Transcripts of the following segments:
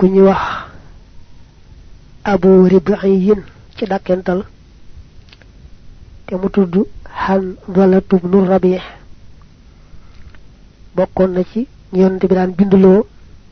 ku ñi wax abu rib'iyin ci dakental te mu tuddu Hanzala ibn Rabi' bokkon na ci yonent bi daan binduloo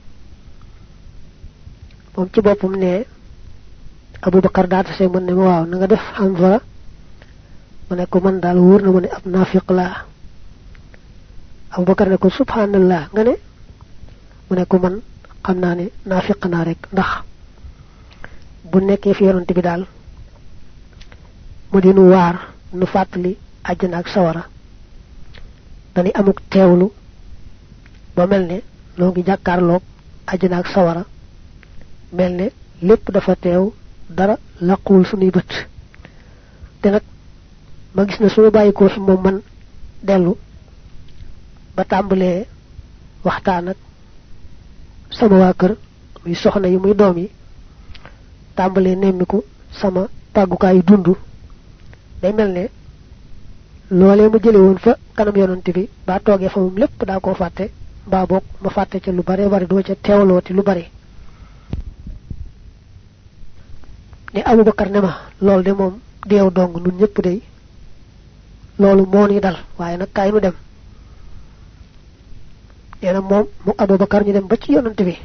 mom ci bopum ne Abu Bakar daata sey mën ne ma waaw na nga def Hanzala mu ne ko man daal wóor na mu ne ab nafiq la Abu Bakar ne ko subhanallah nga ne mu ne ko man xam naa ne nafiq naa rek ndax bu nekkee fi yonent bi daal mu di nu waar nu fàttali àjjana ak sawara dañuy amuk teewlu ba mel ne noo ngi jàkkaarloog àjjana ak sawara mel ne lépp dafa teew dara laqul suñuy bët te nag ma gis na suma bàyyikoo fi moom man dellu ba tàmbalee waxtaan ak sama waa kër muy soxna yi muy doom yi tàmbalee nemmiku sama tàggukaayu dund day mel ne loolee mu jële woon fa kanam yonante bi ba toogee fa moom lépp daa koo fàtte mbaa boog ma fàtte ca lu bare bari doo ca teewlooti lu bari ne Abu Bakar ne ma loolu de moom deew dong nun ñëpp day loolu moo ni dal waaye nag kaay nu dem neena moom mu Abu Bakar ñu dem ba ci yonante bi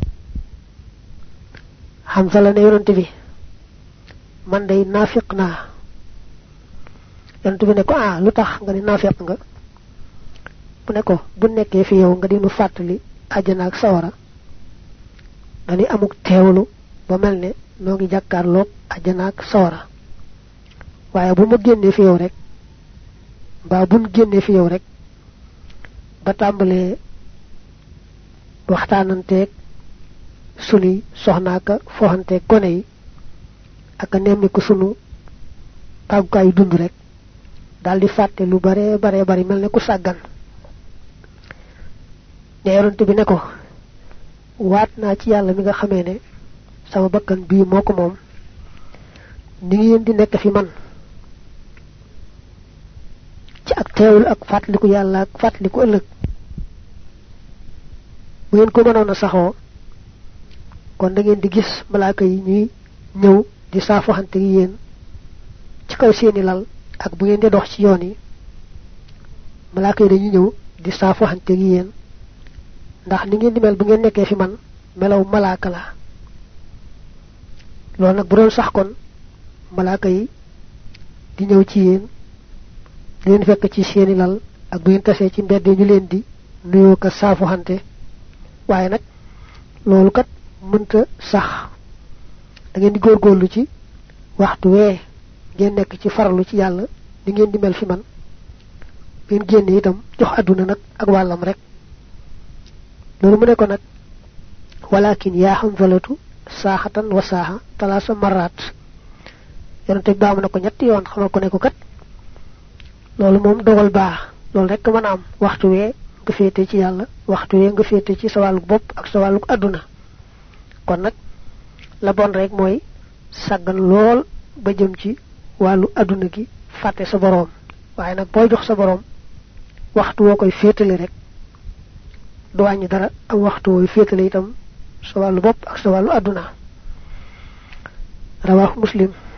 Hanzala ne yonante bi man day nafiq naa yonante bi ne ko lu tax nga ni nafiq nga bu ne ko bu nekkee fi yow nga di nu fàttali àjjana ak sawara dañuy amuk teewlu ba mel ne noo ngi jàkkaarloog àjjana ak sawara waaye bu ma génnee fi yow rek mbaa buñ génnee fi yow rek ba tàmbalee waxtaananteeg sunuy soxnaaka foxanteeg gone yi ak nemmiku sunu tàggukaayu dund rek daal di fàtte lu bare bari mel ne ku sàggan ne yonante bi ne ko waat naa ci yàlla mi nga xamee ne sama bakkan bii moo ko moom ni ngeen di nekk fi man ci ak teewul ak fàttaliku yàlla ak fàttaliku ëllëg bu ngeen ko mënoon a saxoo kon da ngeen di gis malaaka yi ñuy ñëw di saafoxante yi yéen ci kaw seeni lal ak bu ngeen di dox ci yoon yi malaaka yi dañuy ñëw di saafoxante yi yéen ndax ni ngeen di mel bu ngeen nekkee fi man melaw malaaka la loolu nag bu doon sax kon malaaka yi di ñëw ci yéen di leen fekk ci seeni lal ak bu ngeen tasee ci mbedd ñu leen di nuyoo ka saafoxante waaye nag loolu kat mënta sax da ngeen di góorgóorlu ci waxtu wee ngeen nekk ci farlu ci yàlla ni ngeen di mel fi man ngeen génn itam jox àdduna nag ak wàllam rek loolu mu ne ko nag walakin yaa Hanzalatu saaxatan wa saaxa talaasa marraat yonente baamu na ko ñetti yoon xamal ko ne ko kat loolu moom dogal baax loolu rek mën a am waxtu wee nga féete ci yàlla waxtu wee nga féete ci sa wàllu bopp ak sa wàllu àdduna kon nag la bon rek mooy sàggan lool ba jëm ci wàllu àdduna gi fàtte sa boroom waaye nag booy jox sa boroom waxtu woo koy féetale rek du wàññi dara am waxtu wooy féetale itam sa wàllu bopp ak sa wàllu àdduna rawaahu Muslim